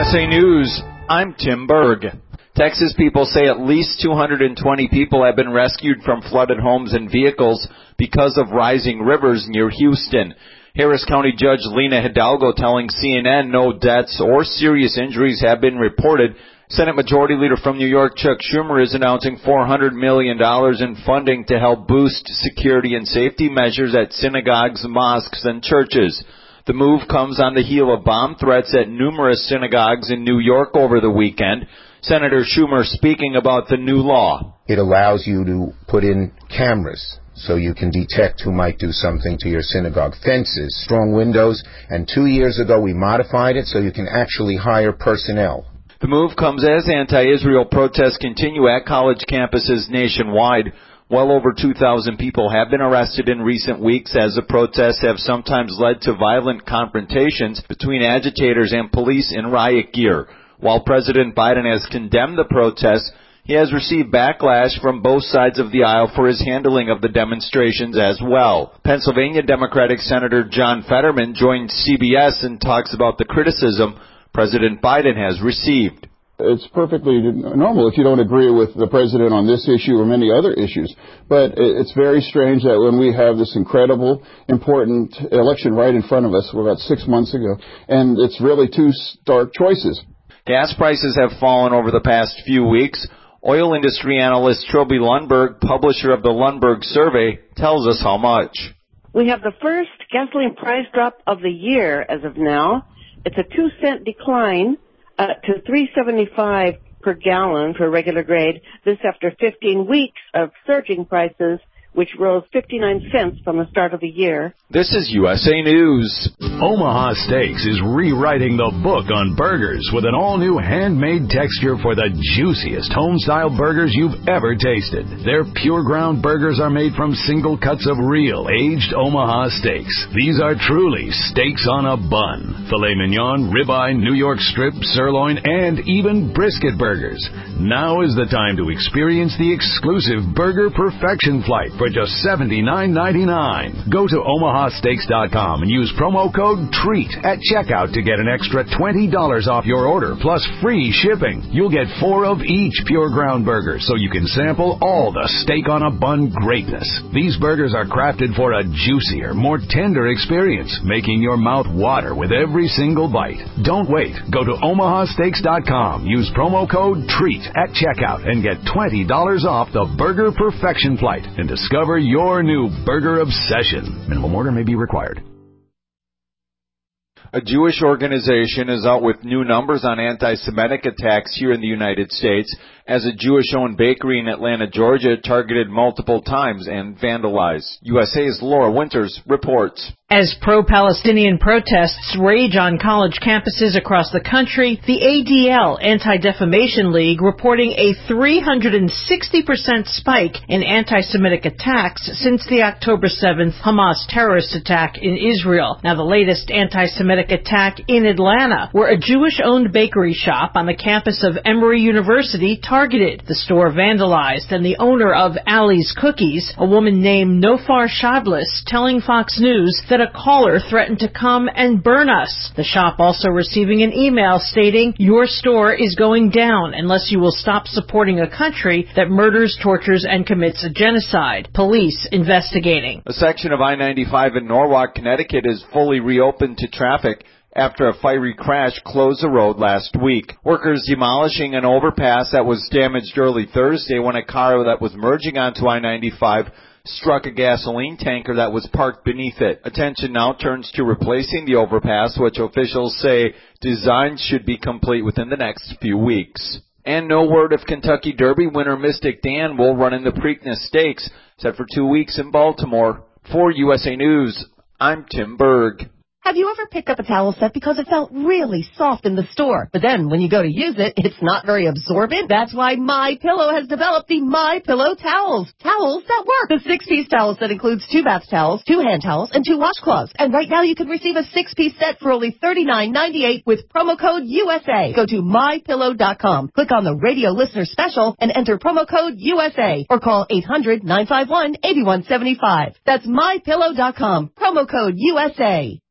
USA News, I'm Tim Berg. Texas people say at least 220 people have been rescued from flooded homes and vehicles because of rising rivers near Houston. Harris County Judge Lena Hidalgo telling CNN no deaths or serious injuries have been reported. Senate Majority Leader from New York, Chuck Schumer, is announcing $400 million in funding to help boost security and safety measures at synagogues, mosques, and churches. The move comes on the heel of bomb threats at numerous synagogues in New York over the weekend. Senator Schumer speaking about the new law. It allows you to put in cameras so you can detect who might do something to your synagogue. Fences, strong windows, and 2 years ago we modified it so you can actually hire personnel. The move comes as anti-Israel protests continue at college campuses nationwide. Well over 2,000 people have been arrested in recent weeks as the protests have sometimes led to violent confrontations between agitators and police in riot gear. While President Biden has condemned the protests, he has received backlash from both sides of the aisle for his handling of the demonstrations as well. Pennsylvania Democratic Senator John Fetterman joined CBS and talks about the criticism President Biden has received. It's perfectly normal if you don't agree with the president on this issue or many other issues. But it's very strange that when we have this incredible, important election right in front of us, about 6 months ago, and it's really two stark choices. Gas prices have fallen over the past few weeks. Oil industry analyst Trilby Lundberg, publisher of the Lundberg Survey, tells us how much. We have the first gasoline price drop of the year as of now. It's a 2-cent decline to $3.75 per gallon for regular grade. This after 15 weeks of surging prices, which rose 59 cents from the start of the year. This is USA News. Omaha Steaks is rewriting the book on burgers with an all-new handmade texture for the juiciest home-style burgers you've ever tasted. Their pure ground burgers are made from single cuts of real aged Omaha steaks. These are truly steaks on a bun. Filet mignon, ribeye, New York strip, sirloin, and even brisket burgers. Now is the time to experience the exclusive Burger Perfection Flight for just $79.99. Go to omahasteaks.com and use promo code TREAT at checkout to get an extra $20 off your order plus free shipping. You'll get 4 of each pure ground burger so you can sample all the steak on a bun greatness. These burgers are crafted for a juicier, more tender experience, making your mouth water with every single bite. Don't wait. Go to omahasteaks.com. Use promo code TREAT at checkout and get $20 off the Burger Perfection Flight and discover your new burger obsession. Minimum order may be required. A Jewish organization is out with new numbers on anti-Semitic attacks here in the United States as a Jewish-owned bakery in Atlanta, Georgia, targeted multiple times and vandalized. USA's Laura Winters reports. As pro-Palestinian protests rage on college campuses across the country, the ADL, Anti-Defamation League, reporting a 360% spike in anti-Semitic attacks since the October 7th Hamas terrorist attack in Israel. Now, the latest anti-Semitic attack in Atlanta, where a Jewish-owned bakery shop on the campus of Emory University targeted. The store vandalized, and the owner of Ali's Cookies, a woman named Nofar Shablis, telling Fox News that a caller threatened to come and burn us. The shop also receiving an email stating, "Your store is going down unless you will stop supporting a country that murders, tortures, and commits a genocide." Police investigating. A section of I-95 in Norwalk, Connecticut is fully reopened to traffic after a fiery crash closed the road last week. Workers demolishing an overpass that was damaged early Thursday when a car that was merging onto I-95 struck a gasoline tanker that was parked beneath it. Attention now turns to replacing the overpass, which officials say design should be complete within the next few weeks. And no word if Kentucky Derby winner Mystic Dan will run in the Preakness Stakes, set for 2 weeks in Baltimore. For USA News, I'm Tim Berg. Have you ever picked up a towel set because it felt really soft in the store, but then when you go to use it, it's not very absorbent? That's why MyPillow has developed the MyPillow towels. Towels that work. The 6-piece towel set includes 2 bath towels, 2 hand towels, and 2 washcloths. And right now you can receive a 6-piece set for only $39.98 with promo code USA. Go to MyPillow.com, click on the radio listener special, and enter promo code USA, or call 800-951-8175. That's MyPillow.com, promo code USA.